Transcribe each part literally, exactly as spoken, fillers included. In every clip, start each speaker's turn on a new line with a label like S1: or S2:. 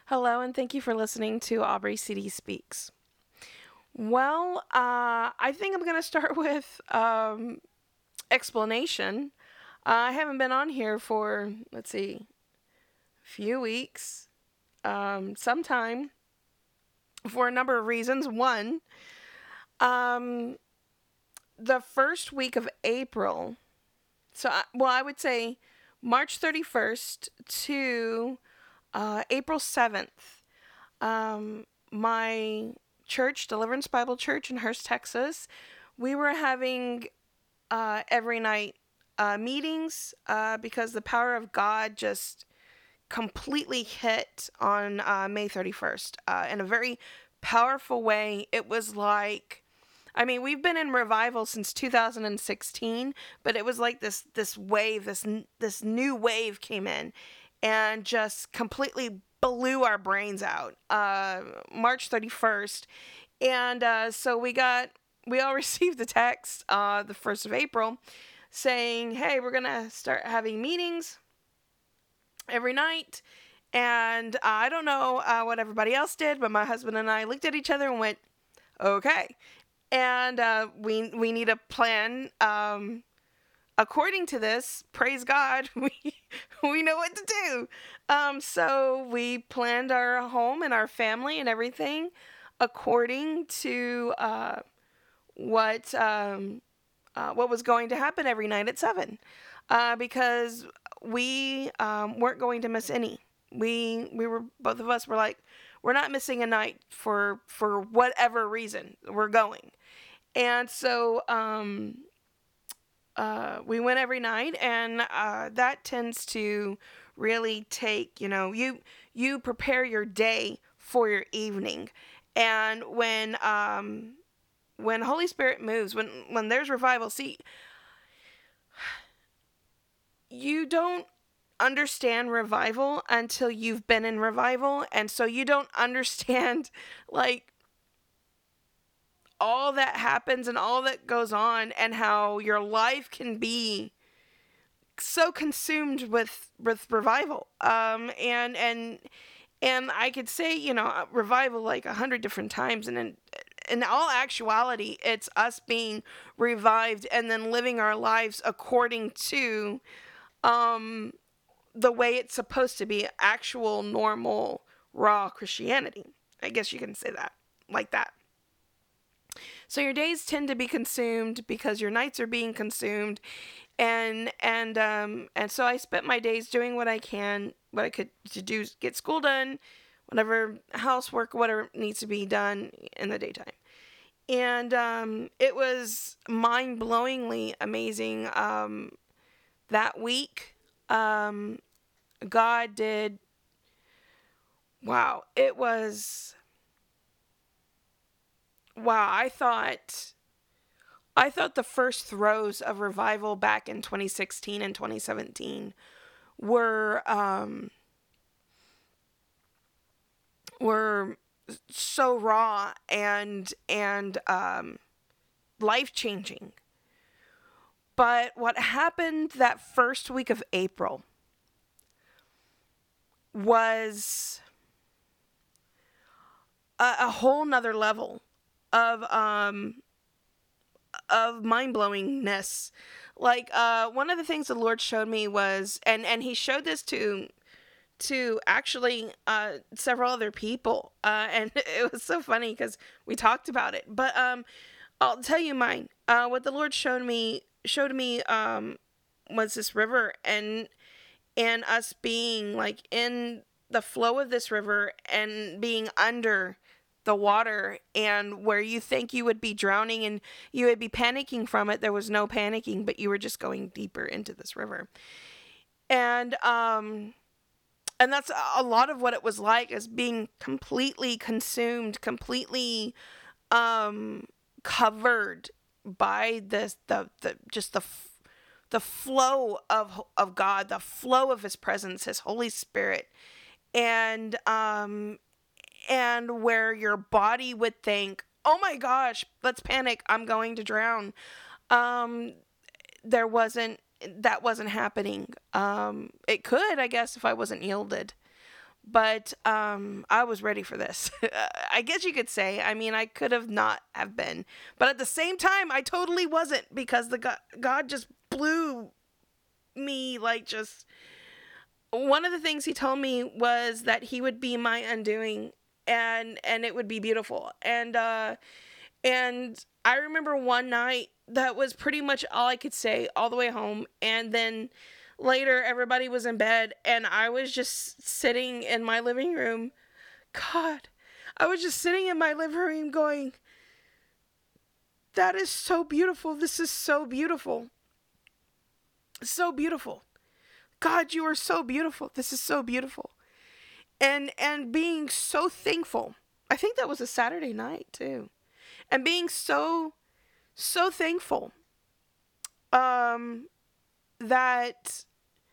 S1: Hello, and thank you for listening to Aubrey C D Speaks. Well, uh, I think I'm going to start with um, explanation. Uh, I haven't been on here for, let's see, a few weeks, um, sometime, for a number of reasons. One, um, the first week of April, so, I, well, I would say March thirty-first to uh, April seventh. Um, my church, Deliverance Bible Church in Hurst, Texas, we were having uh, every night uh, meetings uh, because the power of God just completely hit on uh, May thirty-first uh, in a very powerful way. It was like, I mean, we've been in revival since two thousand sixteen, but it was like this this wave, this this new wave came in and just completely blew our brains out. Uh, March thirty-first, and uh, so we got we all received the text uh, the first of April saying, "Hey, we're gonna start having meetings every night." And uh, I don't know uh, what everybody else did, but my husband and I looked at each other and went, "Okay." And uh, we we need a plan. Um, according to this, praise God, we we know what to do. Um, so we planned our home and our family and everything according to uh, what um, uh, what was going to happen every night at seven, uh, because we um, weren't going to miss any. We we were both of us were like, we're not missing a night for for whatever reason. We're going. And so um, uh, we went every night, and uh, that tends to really take, you know, you you prepare your day for your evening. And when um, when Holy Spirit moves, when when there's revival, see, you don't understand revival until you've been in revival, and so you don't understand like all that happens and all that goes on, and how your life can be so consumed with with revival. Um and and and I could say, you know, revival like a hundred different times, and in in all actuality, it's us being revived and then living our lives according to um the way it's supposed to be, actual normal raw Christianity. I guess you can say that like that. So your days tend to be consumed because your nights are being consumed, and and um and so I spent my days doing what I can, what I could to do, get school done, whatever housework, whatever needs to be done in the daytime. And um, it was mind-blowingly amazing. Um, that week, um, God did. Wow, it was. Wow, I thought I thought the first throes of revival back in twenty sixteen and twenty seventeen were um, were so raw and and um, life changing. But what happened that first week of April was a, a whole nother level of um, of mind blowingness. Like uh, one of the things the Lord showed me was, and and He showed this to to actually uh, several other people, uh, and it was so funny because we talked about it. But um, I'll tell you mine. Uh, what the Lord showed me showed me um, was this river, and and us being like in the flow of this river and being under the water, and where you think you would be drowning and you would be panicking from it, there was no panicking, but you were just going deeper into this river. And um and that's a lot of what it was like, as being completely consumed, completely um covered by this the the just the the flow of of God, the flow of His presence, His Holy Spirit, and um and where your body would think, "Oh my gosh, let's panic! I'm going to drown." Um, there wasn't that wasn't happening. Um, it could, I guess, if I wasn't yielded, But um, I was ready for this. I guess you could say. I mean, I could have not have been, but at the same time, I totally wasn't, because the God, God just blew me, like, just one of the things he told me was that he would be my undoing, and and it would be beautiful. And uh and I remember one night that was pretty much all I could say all the way home. And then later, everybody was in bed, and I was just sitting in my living room. God, I was just sitting in my living room going, that is so beautiful. This is so beautiful. So beautiful. God, you are so beautiful. This is so beautiful. And and being so thankful. I think that was a Saturday night too. And being so so thankful um that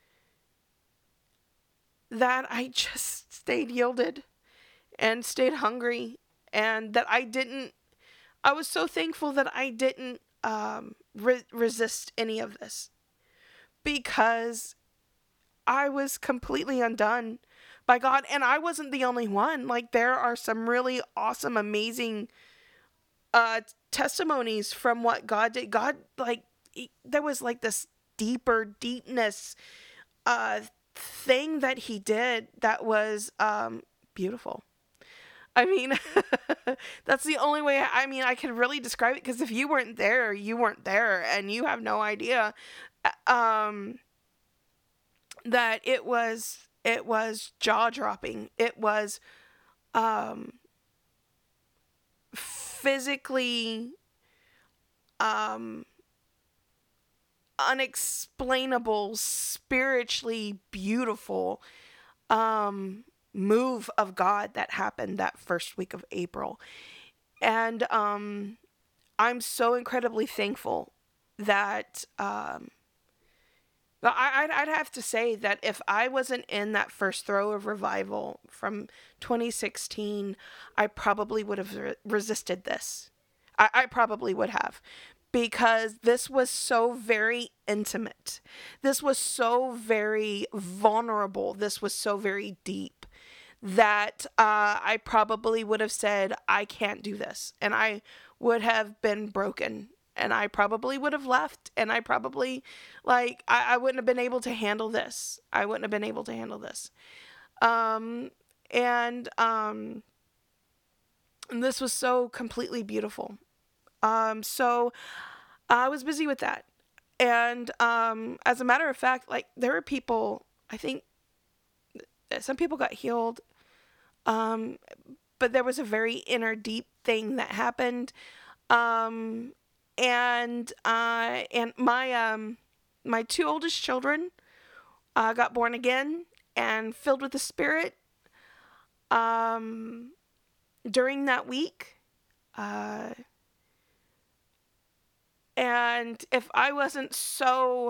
S1: that I just stayed yielded and stayed hungry, and that I didn't I was so thankful that I didn't um re- resist any of this, because I was completely undone by God. And I wasn't the only one. Like, there are some really awesome, amazing uh testimonies from what God did. God, like, he, there was like this deeper deepness uh thing that he did that was um beautiful. I mean, that's the only way. I mean, I could really describe it, because if you weren't there, you weren't there, and you have no idea uh, um that it was it was jaw-dropping. It was um physically um unexplainable, spiritually beautiful um move of God that happened that first week of April. And um I'm so incredibly thankful that um I, I'd have to say that if I wasn't in that first throw of revival from twenty sixteen, I probably would have re- resisted this. I, I probably would have, because this was so very intimate. This was so very vulnerable. This was so very deep that uh, I probably would have said, I can't do this. And I would have been broken, and I probably would have left, and I probably, like, I, I wouldn't have been able to handle this. I wouldn't have been able to handle this. Um, and, um, and this was so completely beautiful. Um, so I was busy with that. And, um, as a matter of fact, like, there were people, I think some people got healed. Um, but there was a very inner deep thing that happened. Um, and uh, and my um, my two oldest children uh, got born again and filled with the Spirit um, during that week. Uh, and if I wasn't so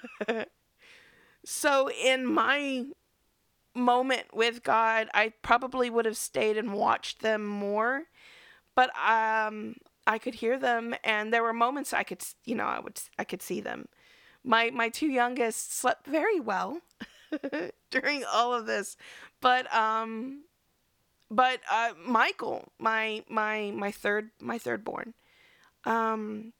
S1: so in my moment with God, I probably would have stayed and watched them more. But um, I could hear them, and there were moments I could, you know, I would, I could see them. My my two youngest slept very well during all of this, but um, but uh, Michael, my my my third my third born, um,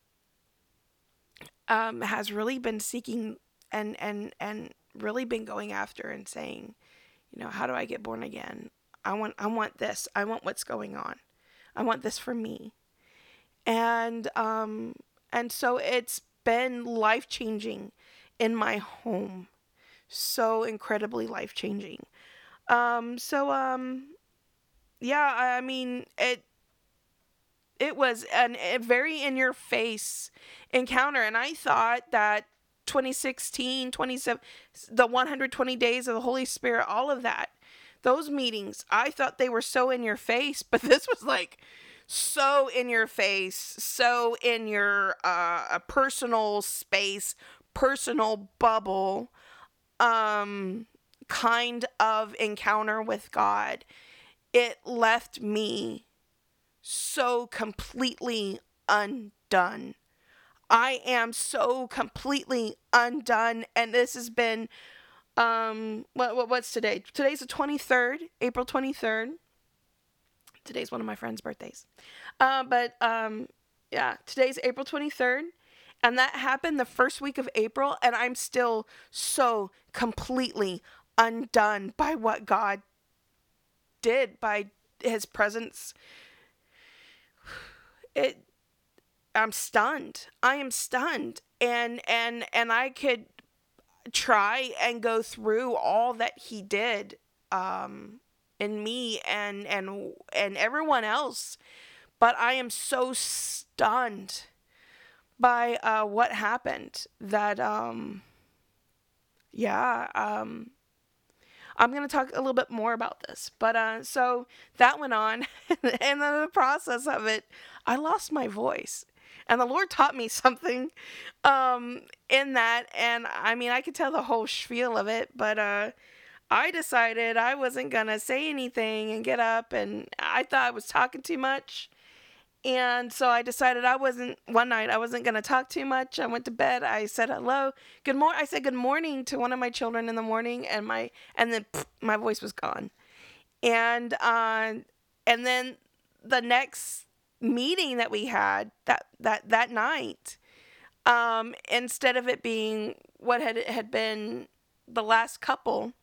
S1: um, has really been seeking and and and really been going after and saying, you know, how do I get born again? I want I want this. I want what's going on. I want this for me. And um and so it's been life-changing in my home. So incredibly life-changing. Um so um yeah, I mean, it it was an, a very in your face encounter, and I thought that twenty sixteen, twenty-seven, the one hundred twenty days of the Holy Spirit, all of that, those meetings, I thought they were so in your face, but this was like so in your face, so in your uh, personal space, personal bubble, um, kind of encounter with God. It left me so completely undone. I am so completely undone, and this has been Um, what, what what's today? Today's the twenty-third, April twenty-third. Today's one of my friend's birthdays. Uh, but um, yeah, today's April twenty-third. And that happened the first week of April. And I'm still so completely undone by what God did, by his presence. It, I'm stunned. I am stunned. And, and, and I could try and go through all that he did, um, in me and, and, and everyone else. But I am so stunned by uh, what happened that, um, yeah, um, I'm going to talk a little bit more about this. But uh, so that went on. And in the process of it, I lost my voice. And the Lord taught me something um, in that. And I mean, I could tell the whole spiel of it. But uh, I decided I wasn't going to say anything and get up. And I thought I was talking too much. And so I decided I wasn't, one night, I wasn't going to talk too much. I went to bed. I said hello. Good morning. I said good morning to one of my children in the morning, and my, and then pff, my voice was gone. And, uh, and then the next meeting that we had that, that, that night, um, instead of it being what had, had been the last couple,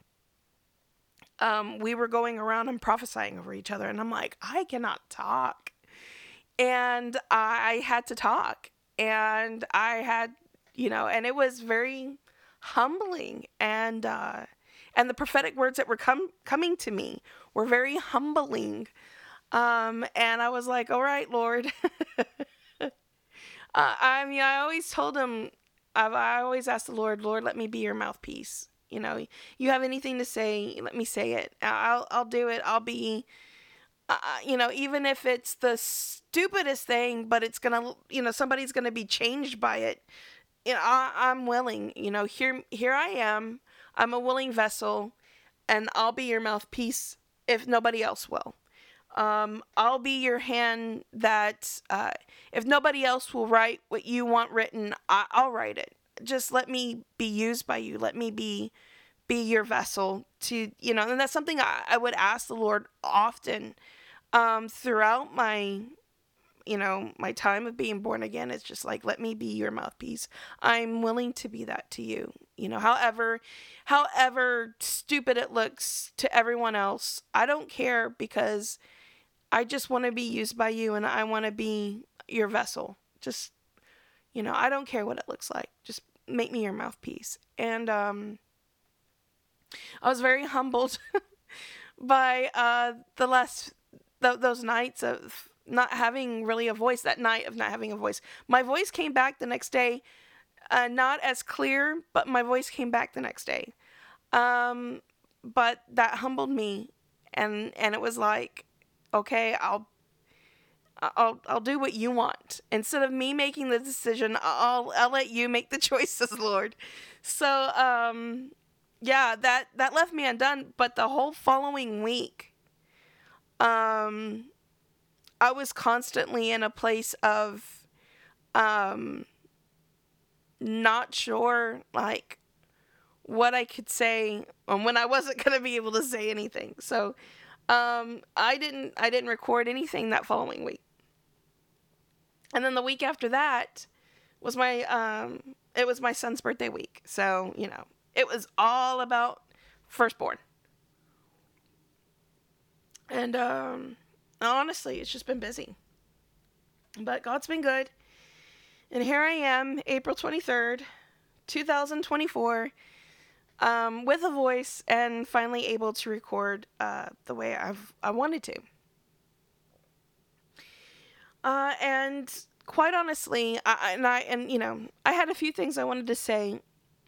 S1: um, we were going around and prophesying over each other. And I'm like, I cannot talk. And I had to talk, and I had, you know, and it was very humbling, and, uh, and the prophetic words that were come, coming to me were very humbling. Um, and I was like, all right, Lord. uh, I mean, I always told him, I've, I always asked the Lord, Lord, let me be your mouthpiece. You know, you have anything to say, let me say it. I'll, I'll do it. I'll be, Uh, you know, even if it's the stupidest thing, but it's going to, you know, somebody's going to be changed by it. You know, I, I'm willing, you know, here, here I am. I'm a willing vessel, and I'll be your mouthpiece if nobody else will. Um, I'll be your hand that, uh, if nobody else will write what you want written, I, I'll write it. Just let me be used by you. Let me be, be your vessel to, you know, and that's something I, I would ask the Lord often. Um, throughout my, you know, my time of being born again, it's just like, let me be your mouthpiece. I'm willing to be that to you. You know, however, however stupid it looks to everyone else, I don't care, because I just want to be used by you, and I want to be your vessel. Just, you know, I don't care what it looks like. Just make me your mouthpiece. And, um, I was very humbled by, uh, the last Th- those nights of not having really a voice, that night of not having a voice. My voice came back the next day, uh, not as clear, but my voice came back the next day. Um, but that humbled me, and, and it was like, okay, I'll, I'll, I'll do what you want. Instead of me making the decision, I'll, I'll let you make the choices, Lord. So, um, yeah, that, that left me undone. But the whole following week, Um, I was constantly in a place of, um, not sure, like, what I could say, and when I wasn't going to be able to say anything. So, um, I didn't, I didn't record anything that following week. And then the week after that was my, um, it was my son's birthday week. So, you know, it was all about firstborn. And, um, honestly, it's just been busy. But God's been good. And here I am, April twenty-third, twenty twenty-four, um, with a voice, and finally able to record uh, the way I've I wanted to. Uh, and quite honestly, I, and I and you know, I had a few things I wanted to say.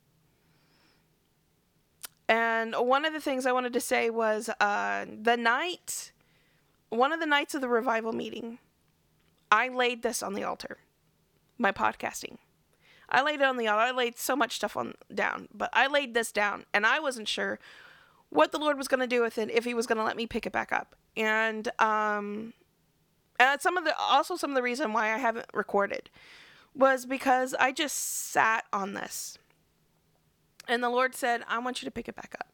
S1: And one of the things I wanted to say was uh, the night, one of the nights of the revival meeting, I laid this on the altar, my podcasting. I laid it on the altar. I laid so much stuff on down, but I laid this down, and I wasn't sure what the Lord was going to do with it, if he was going to let me pick it back up. And, um, and some of the, also some of the reason why I haven't recorded was because I just sat on this. And the Lord said, I want you to pick it back up.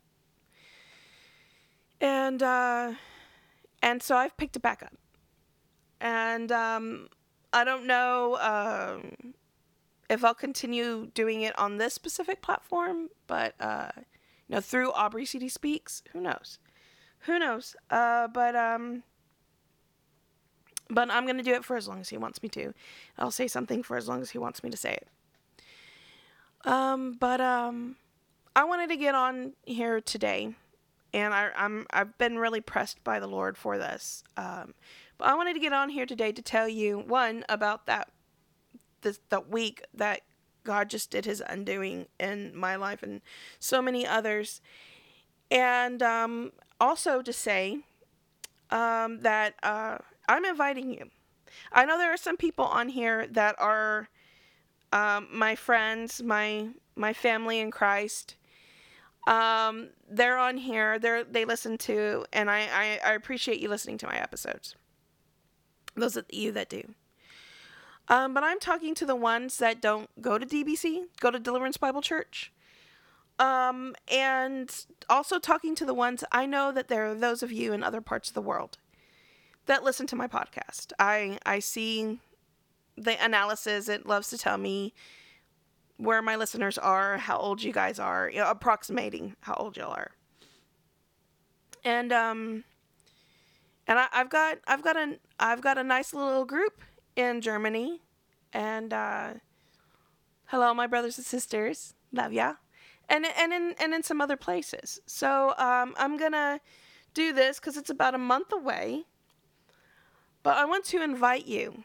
S1: And, uh, and so I've picked it back up. And, um, I don't know, um, if I'll continue doing it on this specific platform, but, uh, you know, through Aubrey C D Speaks, who knows? Who knows? Uh, but, um, but I'm going to do it for as long as he wants me to. I'll say something for as long as he wants me to say it. Um, but, um, I wanted to get on here today, and I, I'm, I've been really pressed by the Lord for this. Um, but I wanted to get on here today to tell you, one, about that, this, that week that God just did his undoing in my life and so many others. And, um, also to say, um, that, uh, I'm inviting you. I know there are some people on here that are, um, my friends, my, my family in Christ. Um, they're on here, they're, they listen to, and I, I, I appreciate you listening to my episodes. Those of you that do. Um, but I'm talking to the ones that don't go to D B C, go to Deliverance Bible Church. Um, and also talking to the ones, I know that there are those of you in other parts of the world that listen to my podcast. I, I see the analysis. It loves to tell me where my listeners are, how old you guys are, you know, approximating how old y'all are. And, um, and I, I've got, I've got a, I've got a nice little group in Germany, and, uh, hello, my brothers and sisters, love ya, and, and in, and in some other places. So, um, I'm gonna do this because it's about a month away, but I want to invite you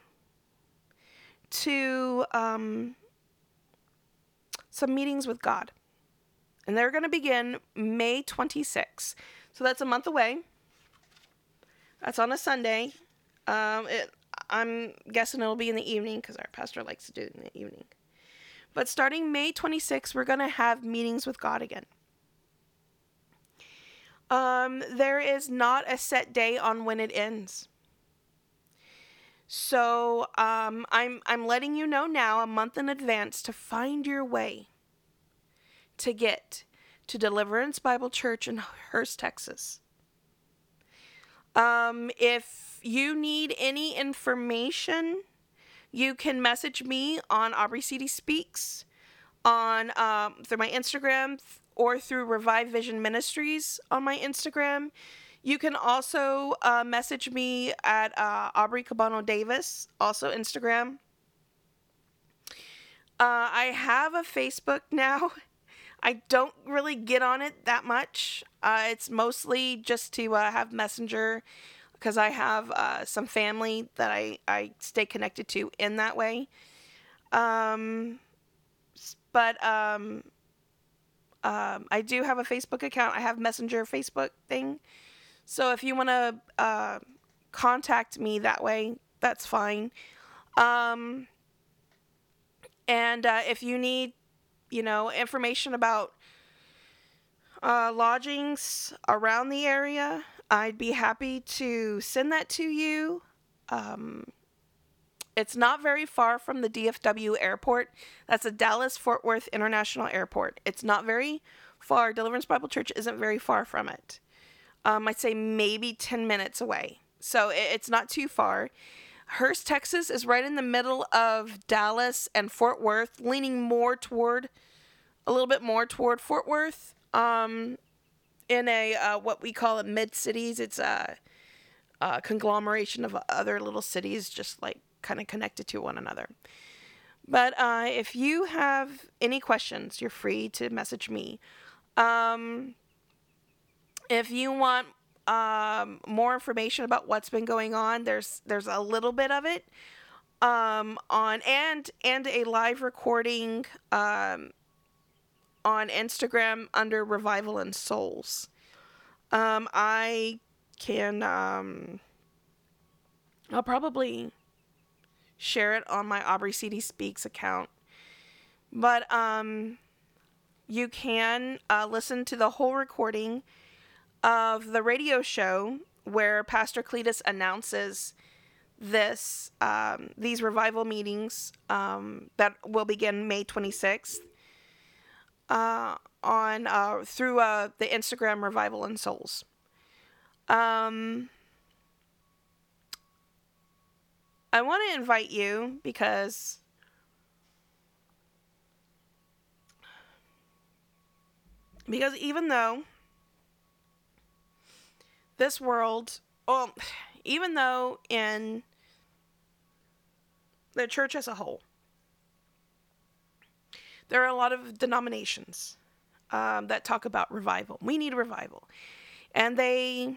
S1: to, um, some meetings with God. And they're going to begin May twenty-sixth. So that's a month away. That's on a Sunday. Um, it, I'm guessing it'll be in the evening because our pastor likes to do it in the evening. But starting May twenty-sixth, we're going to have meetings with God again. Um, there is not a set day on when it ends. So um, I'm I'm letting you know now, a month in advance, to find your way to get to Deliverance Bible Church in Hurst, Texas. Um, if you need any information, you can message me on Aubrey C D Speaks, on um, through my Instagram, or through Revive Vision Ministries on my Instagram. You can also uh, message me at uh, Aubrey Cabano Davis, also Instagram. Uh, I have a Facebook now. I don't really get on it that much. Uh, it's mostly just to uh, have Messenger, because I have uh, some family that I, I stay connected to in that way. Um, but um, um, I do have a Facebook account. I have Messenger Facebook thing. So if you want to uh, contact me that way, that's fine. Um, and uh, if you need, you know, information about uh, lodgings around the area, I'd be happy to send that to you. Um, it's not very far from the D F W airport. That's the Dallas-Fort Worth International Airport. It's not very far. Deliverance Bible Church isn't very far from it. Um, I'd say maybe ten minutes away. So it, it's not too far. Hurst, Texas is right in the middle of Dallas and Fort Worth, leaning more toward, a little bit more toward Fort Worth. Um, in a, uh, what we call a mid-cities. It's a, a conglomeration of other little cities, just like kind of connected to one another. But uh, if you have any questions, you're free to message me. Um... If you want um, more information about what's been going on, there's there's a little bit of it um, on and and a live recording um, on Instagram under Revival and Souls. Um, I can um, I'll probably share it on my Aubrey C D Speaks account, but um, you can uh, listen to the whole recording of the radio show where Pastor Cletus announces this, um, these revival meetings um, that will begin May twenty-sixth. uh, on uh, through uh, the Instagram Revival and Souls. Um, I want to invite you because because even though this world, well, even though in the church as a whole, there are a lot of denominations um, that talk about revival. We need revival. And they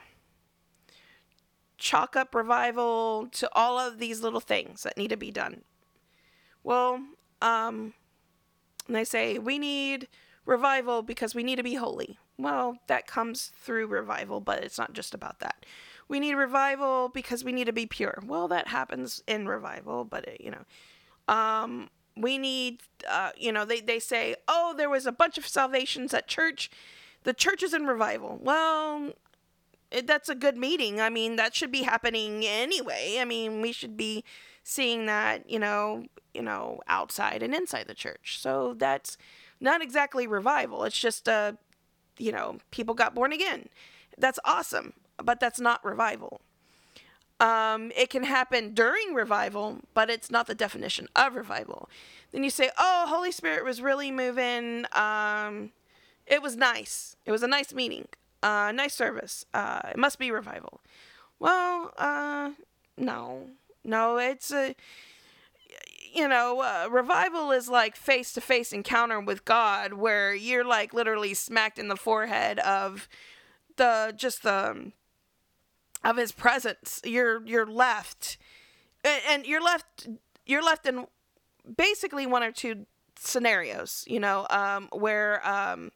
S1: chalk up revival to all of these little things that need to be done. Well, um, and they say, we need revival because we need to be holy. Well, that comes through revival, but it's not just about that. We need revival because we need to be pure. Well, that happens in revival, but, it, you know. Um, we need, uh, you know, they, they say, oh, there was a bunch of salvations at church. The church is in revival. Well, it, that's a good meeting. I mean, that should be happening anyway. I mean, we should be seeing that, you know, you know, outside and inside the church. So that's not exactly revival. It's just, uh, you know, people got born again. That's awesome, but that's not revival. Um, it can happen during revival, but it's not the definition of revival. Then you say, oh, Holy Spirit was really moving. Um, it was nice. It was a nice meeting. Uh, nice service. Uh, it must be revival. Well, uh, no. No, it's a, you know, uh, revival is like face-to-face encounter with God where you're like literally smacked in the forehead of the, just the, of his presence. You're, you're left, and you're left, you're left in basically one or two scenarios, you know, um, where, um,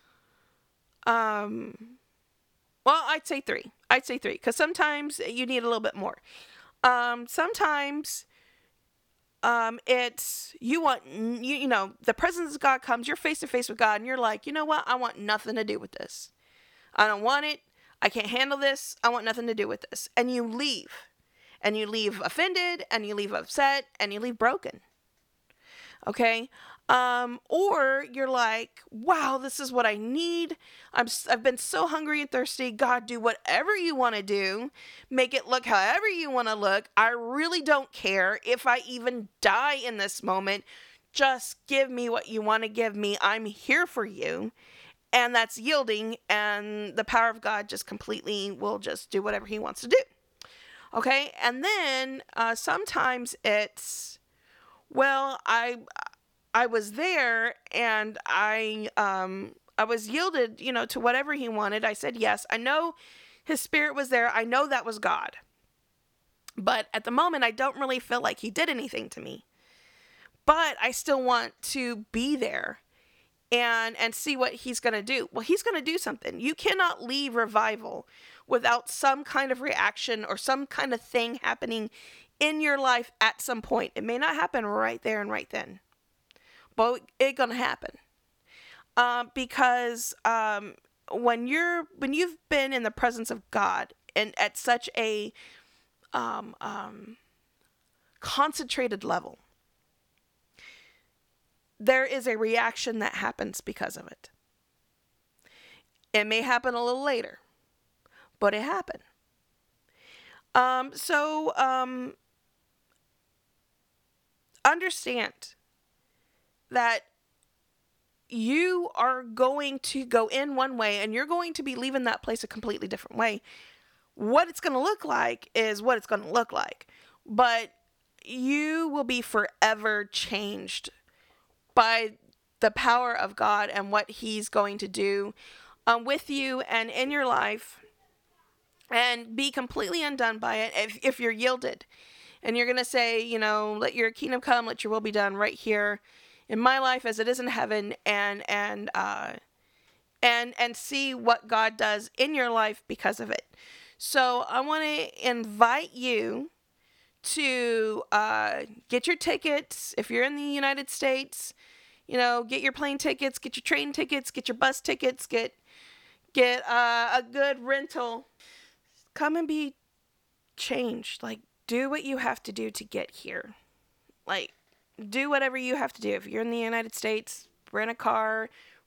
S1: um, well, I'd say three. I'd say three, because sometimes you need a little bit more. Um, sometimes, um, it's, you want, you, you know, the presence of God comes, you're face to face with God, and you're like, you know what? I want nothing to do with this. I don't want it. I can't handle this. I want nothing to do with this. And you leave. And you leave offended, and you leave upset, and you leave broken. Okay? Um, or you're like, wow, this is what I need. I'm, I've been so hungry and thirsty. God, do whatever you want to do. Make it look however you want to look. I really don't care if I even die in this moment. Just give me what you want to give me. I'm here for you. And that's yielding, and the power of God just completely will just do whatever he wants to do. Okay? And then uh, sometimes it's, well, I I was there, and I um I was yielded, you know, to whatever he wanted. I said yes. I know his spirit was there. I know that was God. But at the moment, I don't really feel like he did anything to me. But I still want to be there and and see what he's going to do. Well, he's going to do something. You cannot leave revival without some kind of reaction or some kind of thing happening in your life at some point. It may not happen right there and right then, but it's going to happen. Uh, because um, when you're when you've been in the presence of God and at such a um, um, concentrated level, there is a reaction that happens because of it. It may happen a little later, but it happened. Um, so um, understand that you are going to go in one way and you're going to be leaving that place a completely different way. What it's going to look like is what it's going to look like. But you will be forever changed by the power of God and what he's going to do um, with you and in your life, and be completely undone by it if, if you're yielded. And you're going to say, you know, let your kingdom come, let your will be done right here in my life as it is in heaven, and and uh, and and see what God does in your life because of it. So I want to invite you to uh, get your tickets if you're in the United States. You know, get your plane tickets, get your train tickets, get your bus tickets, get get uh, a good rental. Come and be changed. Like, do what you have to do to get here. Like, do whatever you have to do. If you're in the United States, rent a car,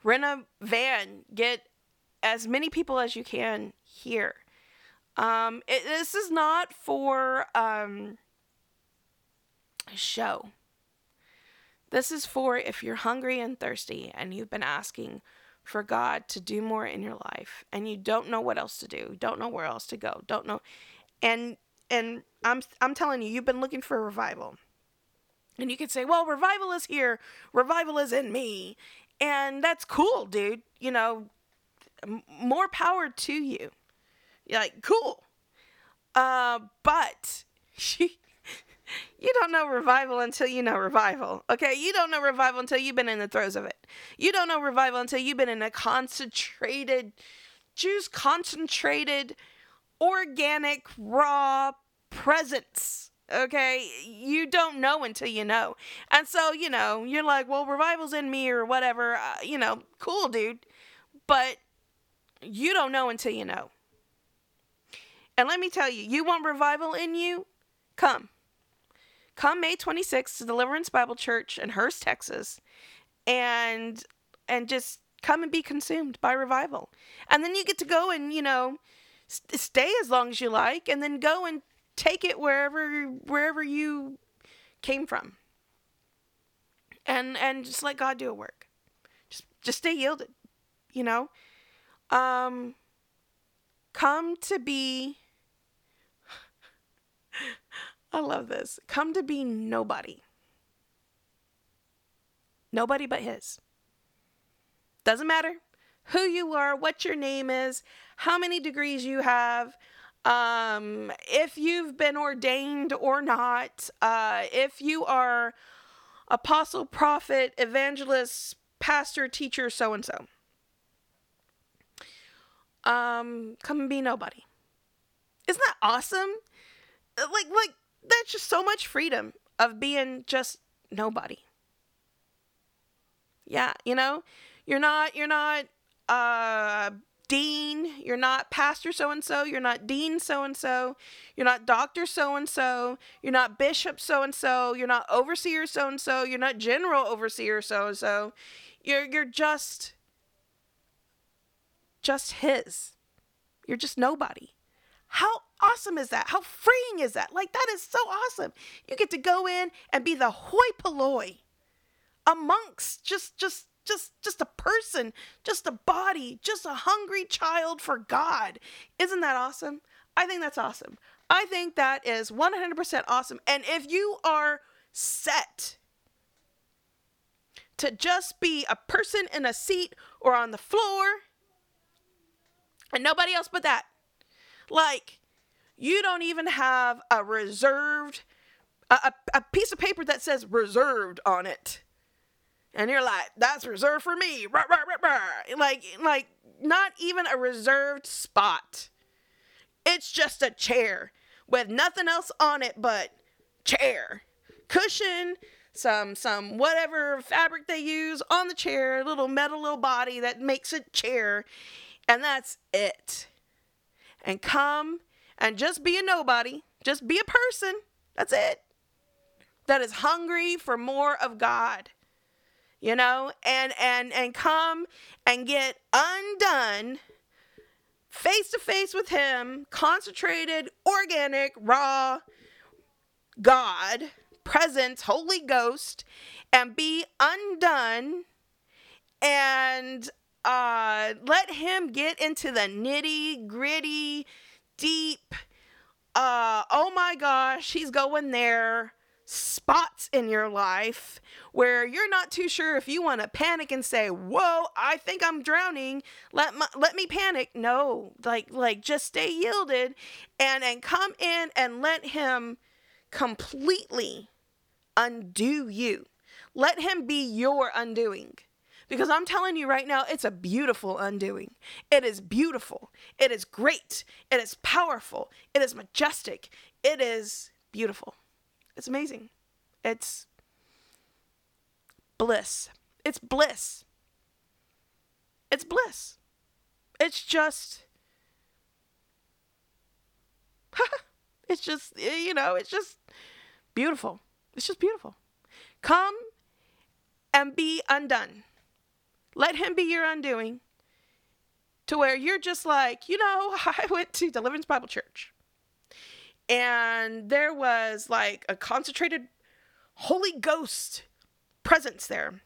S1: Rent a van. Get as many people as you can here. Um, it, this is not for um, a show. This is for if you're hungry and thirsty and you've been asking for God to do more in your life and you don't know what else to do, don't know where else to go, don't know. And and I'm I'm telling you, you've been looking for a revival. And you could say, well, revival is here. Revival is in me. And that's cool, dude. You know, m- more power to you. You're like, cool. Uh, but you don't know revival until you know revival. Okay? You don't know revival until you've been in the throes of it. You don't know revival until you've been in a concentrated, juice concentrated, organic, raw presence. Okay? You don't know until you know. And so, you know, you're like, well, revival's in me or whatever. Uh, you know, cool, dude. But you don't know until you know. And let me tell you, you want revival in you? Come. Come May twenty-sixth to Deliverance Bible Church in Hurst, Texas. And and just come and be consumed by revival. And then you get to go and, you know, st- stay as long as you like. And then go and take it wherever wherever you came from. And and just let God do a work. Just just stay yielded. You know? Um, come to be... I love this. Come to be nobody. Nobody but his. Doesn't matter who you are, what your name is, how many degrees you have, um, if you've been ordained or not, uh, if you are apostle, prophet, evangelist, pastor, teacher, so-and-so. Um, come and be nobody. Isn't that awesome? Like, like, that's just so much freedom of being just nobody. Yeah, you know, you're not, you're not, uh, dean, you're not pastor so-and-so, you're not dean so-and-so, you're not doctor so-and-so, you're not bishop so-and-so, you're not overseer so-and-so, you're not general overseer so-and-so, you're, you're just, just his. You're just nobody. How awesome is that? How freeing is that? Like, that is so awesome. You get to go in and be the hoi polloi amongst just, just, just, just a person, just a body, just a hungry child for God. Isn't that awesome? I think that's awesome. I think that is one hundred percent awesome. And if you are set to just be a person in a seat or on the floor and nobody else but that, like, you don't even have a reserved, a, a, a piece of paper that says reserved on it. And you're like, that's reserved for me. Rah, rah, rah, rah. Like, like, not even a reserved spot. It's just a chair with nothing else on it but chair. Cushion, some, some whatever fabric they use on the chair, a little metal little body that makes it chair. And that's it. And come and just be a nobody. Just be a person. That's it. That is hungry for more of God. You know, and, and, and come and get undone face to face with him, concentrated, organic, raw God, presence, Holy Ghost, and be undone and uh, let him get into the nitty gritty, deep, uh, oh my gosh, he's going there, spots in your life where you're not too sure if you want to panic and say, whoa, I think I'm drowning. Let my, let me panic. No, like, like just stay yielded and, and come in and let him completely undo you. Let him be your undoing. Because I'm telling you right now, it's a beautiful undoing. It is beautiful. It is great. It is powerful. It is majestic. It is beautiful. It's amazing. It's bliss. It's bliss. It's bliss. It's just, it's just, you know, it's just beautiful. It's just beautiful. Come and be undone. Let him be your undoing. To where you're just like, you know, I went to Deliverance Bible Church. And there was like a concentrated Holy Ghost presence there.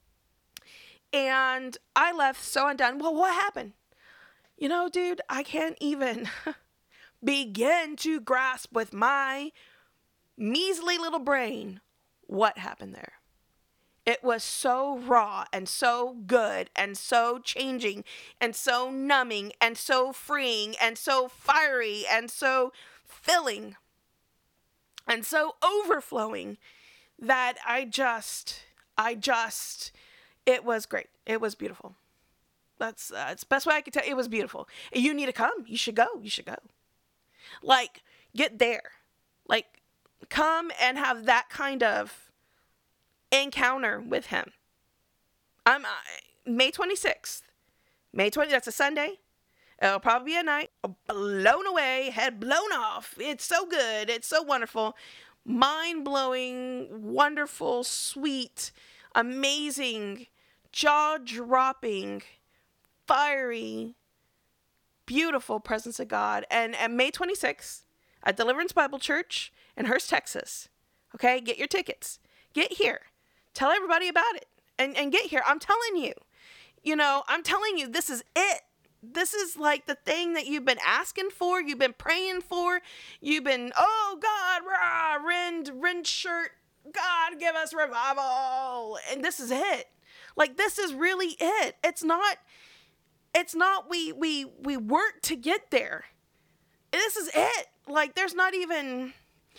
S1: And I left so undone. Well, what happened? You know, dude, I can't even begin to grasp with my measly little brain what happened there. It was so raw and so good and so changing and so numbing and so freeing and so fiery and so filling and so overflowing that I just, I just, it was great. It was beautiful. That's, uh, it's the best way I could tell you. It was beautiful. You need to come. You should go. You should go. Like, get there. Like, come and have that kind of encounter with him. I'm uh, May twenty-sixth. May twentieth, that's a Sunday. It'll probably be a night. Blown away, head blown off. It's so good. It's so wonderful. Mind-blowing, wonderful, sweet, amazing, jaw-dropping, fiery, beautiful presence of God. And, and May twenty-sixth at Deliverance Bible Church in Hurst, Texas. Okay, get your tickets. Get here. Tell everybody about it. And, and get here. I'm telling you. You know, I'm telling you, this is it. This is like the thing that you've been asking for. You've been praying for. You've been, oh, God, rah, rend, rend shirt. God, give us revival. And this is it. Like, this is really it. It's not, it's not we, we, we work to get there. This is it. Like, there's not even,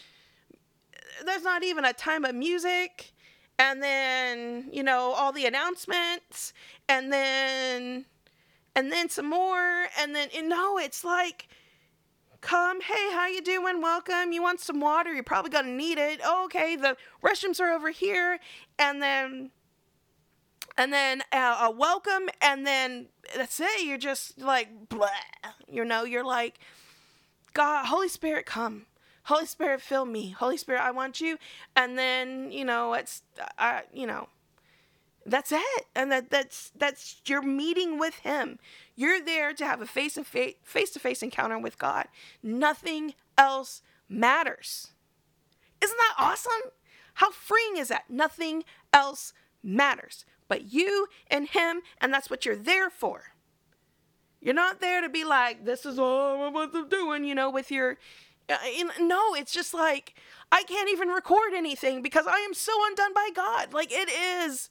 S1: there's not even a time of music. And then, you know, all the announcements. And then, and then some more. And then, you know, it's like, come, hey, how you doing? Welcome. You want some water? You're probably going to need it. Oh, okay, the restrooms are over here. And then, and then uh, a welcome. And then that's it. You're just like, blah. You know, you're like, God, Holy Spirit, come. Holy Spirit, fill me. Holy Spirit, I want you. And then, you know, it's, uh, you know, that's it. And that that's, that's your meeting with him. You're there to have a face-to-face, face-to-face encounter with God. Nothing else matters. Isn't that awesome? How freeing is that? Nothing else matters but you and him, and that's what you're there for. You're not there to be like, this is all what I'm doing, you know, with your... Uh, no, it's just like, I can't even record anything because I am so undone by God. Like, it is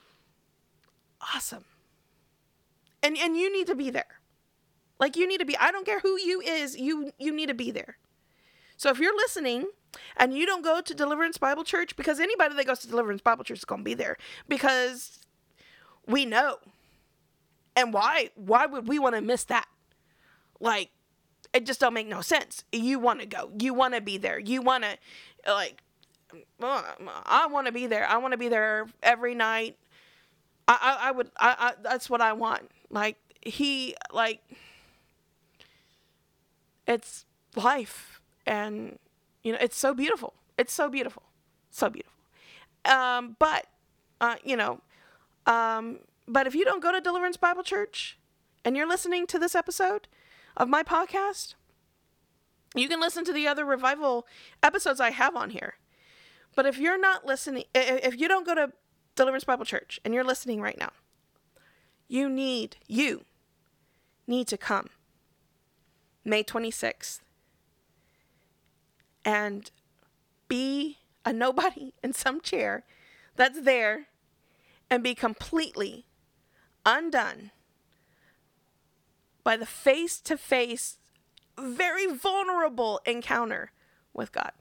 S1: awesome. And and you need to be there. Like, you need to be, I don't care who you is, you, you need to be there. So if you're listening and you don't go to Deliverance Bible Church, because anybody that goes to Deliverance Bible Church is going to be there, because we know. And why? Why would we want to miss that? Like, it just don't make no sense. You want to go. You want to be there. You want to, like, I want to be there. I want to be there every night. I, I, I would, I, I, that's what I want. Like, he, like, it's life. And, you know, it's so beautiful. It's so beautiful. So beautiful. Um, but, uh, you know, um, but if you don't go to Deliverance Bible Church and you're listening to this episode of my podcast, you can listen to the other revival episodes I have on here. But if you're not listening, if you don't go to Deliverance Bible Church and you're listening right now, you need, you need to come May twenty-sixth and be a nobody in some chair that's there and be completely undone by the face-to-face, very vulnerable encounter with God.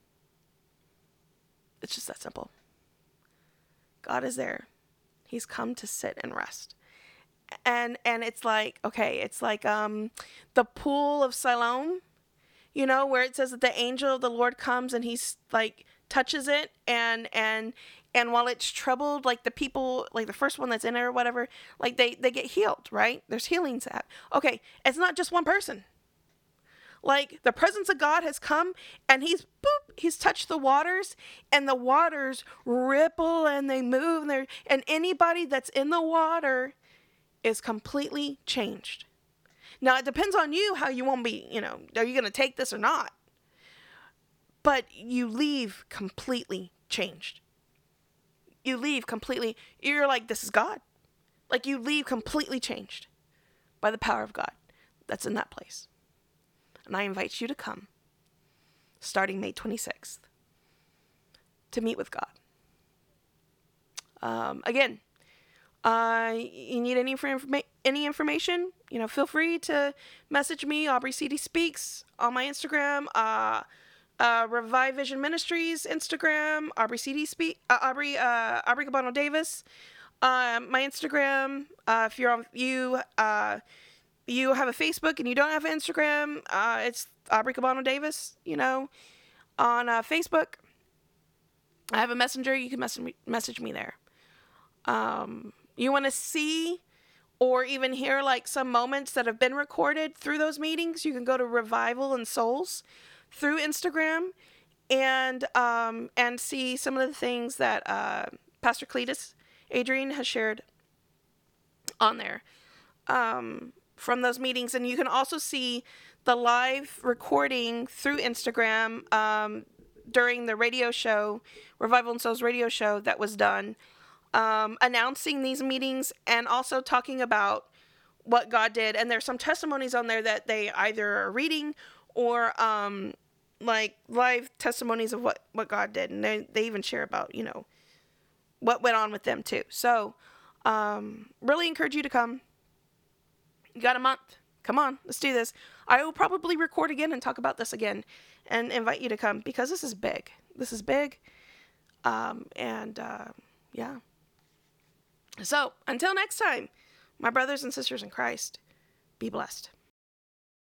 S1: It's just that simple. God is there. He's come to sit and rest. And and it's like, okay, it's like um the pool of Siloam, you know, where it says that the angel of the Lord comes and he's like touches it and and and while it's troubled, like the people, like the first one that's in it or whatever, like they, they get healed, right? There's healings at. Okay, it's not just one person. Like the presence of God has come and he's boop, he's touched the waters, and the waters ripple and they move, and, they're, and anybody that's in the water is completely changed. Now, it depends on you how you want to be, you know, are you going to take this or not? But you leave completely changed. You leave completely, you're like, this is God. Like, you leave completely changed by the power of God that's in that place. And I invite you to come, starting May twenty-sixth, to meet with God. Um, again, uh, you need any informa- any information, you know, feel free to message me, Aubrey C D Speaks, on my Instagram, uh, uh, Revive Vision Ministries Instagram, Aubrey C D Speak, uh, Aubrey, uh, Aubrey Cabano Davis, uh, my Instagram. Uh, if you're on, you, uh, you have a Facebook and you don't have an Instagram, uh, it's Aubrey Cabano Davis, you know, on uh, Facebook. I have a messenger. You can message me, message me there. Um, you want to see or even hear like some moments that have been recorded through those meetings, you can go to Revival and Souls through Instagram and um, and see some of the things that uh, Pastor Cletus Adrian has shared on there um, from those meetings. And you can also see the live recording through Instagram um, during the radio show, Revival and Souls radio show that was done, um, announcing these meetings and also talking about what God did. And there's some testimonies on there that they either are reading or um, like live testimonies of what, what God did. And they, they even share about, you know, what went on with them too. So um, really encourage you to come. You got a month. Come on, let's do this. I will probably record again and talk about this again and invite you to come because this is big. This is big. Um, and uh, yeah. So until next time, my brothers and sisters in Christ, be blessed.